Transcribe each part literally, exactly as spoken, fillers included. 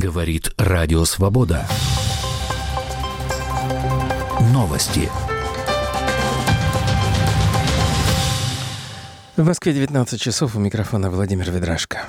Говорит Радио Свобода. Новости. В Москве девятнадцать часов, у микрофона Владимир Ведрашко.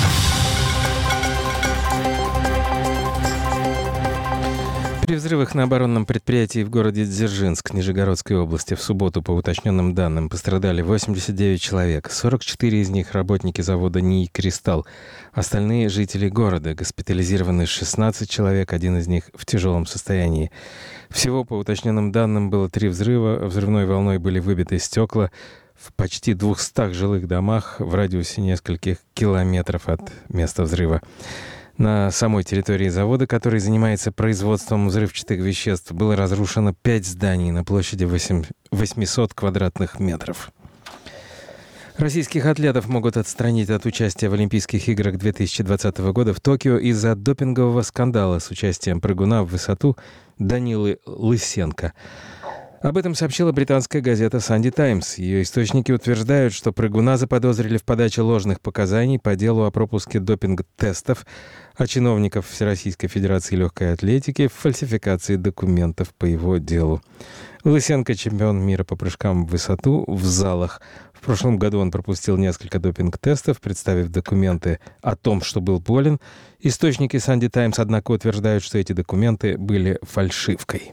При взрывах на оборонном предприятии в городе Дзержинск Нижегородской области в субботу, по уточненным данным, пострадали восемьдесят девять человек. сорок четыре из них работники завода НИИ «Кристалл». Остальные жители города. Госпитализированы шестнадцать человек, один из них в тяжелом состоянии. Всего, по уточненным данным, было три взрыва. Взрывной волной были выбиты стекла в почти двухстах жилых домах в радиусе нескольких километров от места взрыва. На самой территории завода, который занимается производством взрывчатых веществ, было разрушено пять зданий на площади восемьсот квадратных метров. Российских атлетов могут отстранить от участия в Олимпийских играх две тысячи двадцатого года в Токио из-за допингового скандала с участием прыгуна в высоту Данилы Лысенко. Об этом сообщила британская газета «Санди Таймс». Ее источники утверждают, что прыгуна заподозрили в подаче ложных показаний по делу о пропуске допинг-тестов, а чиновников Всероссийской Федерации легкой атлетики в фальсификации документов по его делу. Лысенко – чемпион мира по прыжкам в высоту в залах. В прошлом году он пропустил несколько допинг-тестов, представив документы о том, что был болен. Источники «Санди Таймс», однако, утверждают, что эти документы были фальшивкой.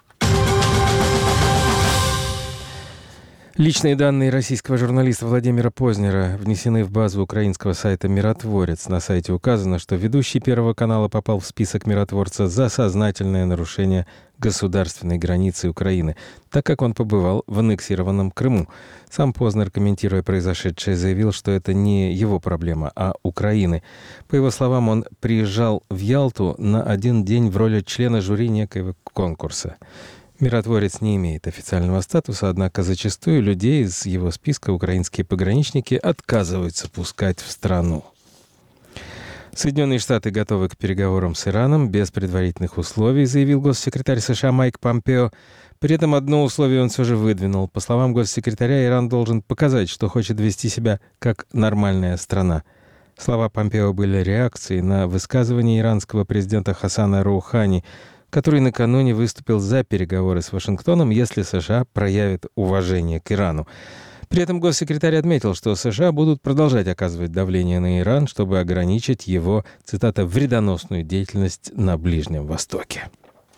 Личные данные российского журналиста Владимира Познера внесены в базу украинского сайта «Миротворец». На сайте указано, что ведущий Первого канала попал в список миротворца за сознательное нарушение государственной границы Украины, так как он побывал в аннексированном Крыму. Сам Познер, комментируя произошедшее, заявил, что это не его проблема, а Украины. По его словам, он приезжал в Ялту на один день в роли члена жюри некоего конкурса. Миротворец не имеет официального статуса, однако зачастую людей из его списка украинские пограничники отказываются пускать в страну. Соединенные Штаты готовы к переговорам с Ираном без предварительных условий, заявил госсекретарь США Майк Помпео. При этом одно условие он все же выдвинул. По словам госсекретаря, Иран должен показать, что хочет вести себя как нормальная страна. Слова Помпео были реакцией на высказывание иранского президента Хасана Роухани, который накануне выступил за переговоры с Вашингтоном, если США проявят уважение к Ирану. При этом госсекретарь отметил, что США будут продолжать оказывать давление на Иран, чтобы ограничить его, цитата, «вредоносную деятельность на Ближнем Востоке».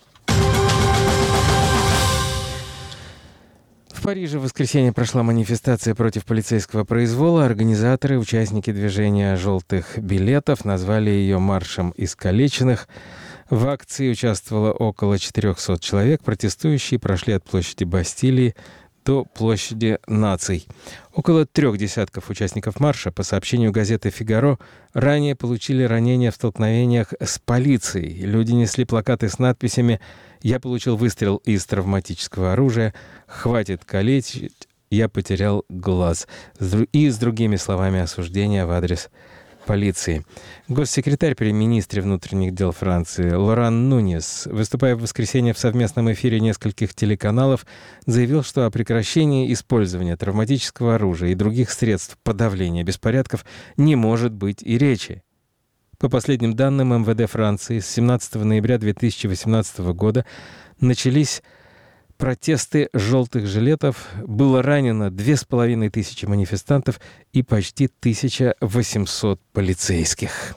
В Париже в воскресенье прошла манифестация против полицейского произвола. Организаторы, участники движения «желтых билетов» назвали ее «маршем искалеченных». В акции участвовало около четырехсот человек. Протестующие прошли от площади Бастилии до площади Наций. Около трех десятков участников марша, по сообщению газеты «Фигаро», ранее получили ранения в столкновениях с полицией. Люди несли плакаты с надписями «Я получил выстрел из травматического оружия», «Хватит калечить», «Я потерял глаз» и с другими словами осуждения в адрес полиции. Госсекретарь при министре внутренних дел Франции Лоран Нуньес, выступая в воскресенье в совместном эфире нескольких телеканалов, заявил, что о прекращении использования травматического оружия и других средств подавления беспорядков не может быть и речи. По последним данным эм вэ дэ Франции, с семнадцатого ноября две тысячи восемнадцатого года начались протесты желтых жилетов. Было ранено две с половиной тысячи манифестантов и почти тысяча восемьсот полицейских.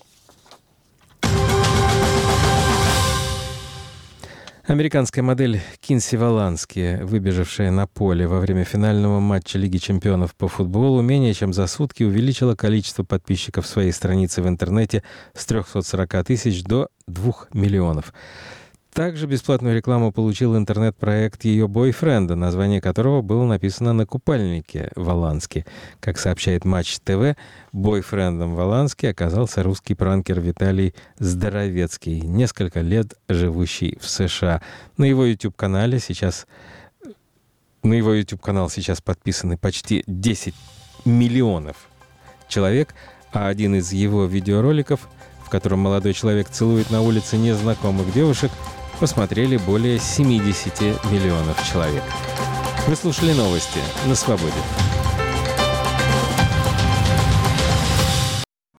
Американская модель Кинси Волански, выбежавшая на поле во время финального матча Лиги чемпионов по футболу, менее чем за сутки увеличила количество подписчиков своей страницы в интернете с трехсот сорока тысяч до двух миллионов. Также бесплатную рекламу получил интернет-проект ее бойфренда, название которого было написано на купальнике Волански. Как сообщает Матч ТВ, бойфрендом Волански оказался русский пранкер Виталий Здоровецкий, несколько лет живущий в США. На его YouTube-канале сейчас, на его YouTube-канал сейчас подписаны почти десять миллионов человек, а один из его видеороликов, в котором молодой человек целует на улице незнакомых девушек, посмотрели более семьдесят миллионов человек. Вы слушали новости на Свободе.